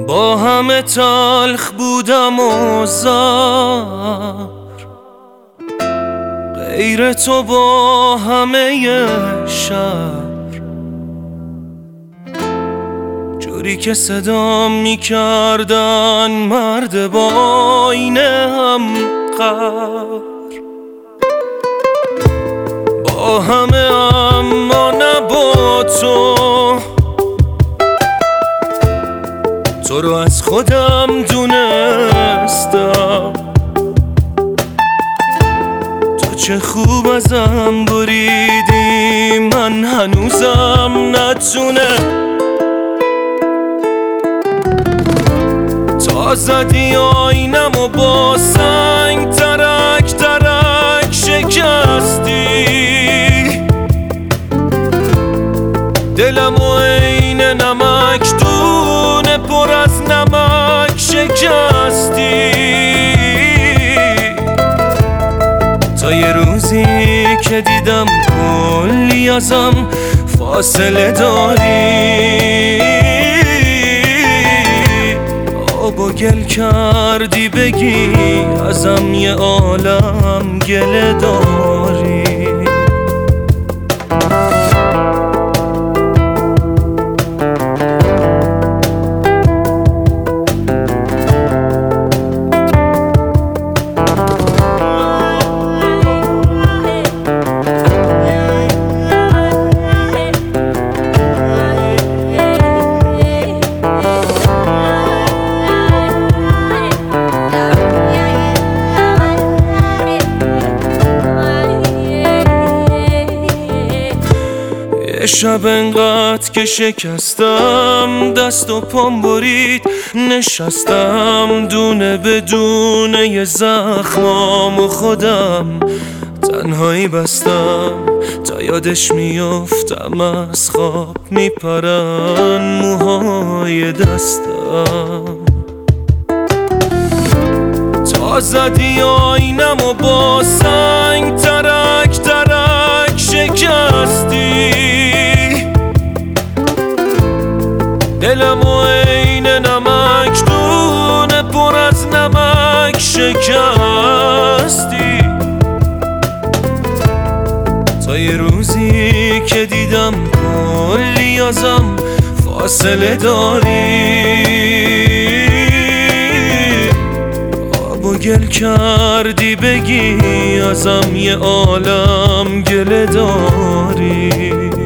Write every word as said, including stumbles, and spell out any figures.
با همه تلخ بودم و زار، غیر تو با همه شهر، جوری که صدام میکردن مرد با آینه هم قهر. با همه اما نه با تو، تو رو از خودم دونستم. تو چه خوب ازم بریدی، من هنوزم نتونه. تا زدی آینم و با سنگ ترک ترک شکستی، دلم و عین نمک دونه پر از نمک شکستی. تا یه روزی که دیدم کلی ازم فاصله داری، آب و گل کردی بگی ازم یه عالم گله داری. شب انقدر که شکستم دست و پام برید، نشستم دونه بدونه یه زخمام و خودم تنهایی بستم. تا یادش میافتم از خواب میپرن موهای دستم. تا زدی آینم و با سنگ ترک ترک شکستی، دلم و عین نمک دونه پر از نمک شکستی. تا یه روزی که دیدم کلی ازم فاصله داری، آب و گل کردی بگی ازم یه عالم گله داری.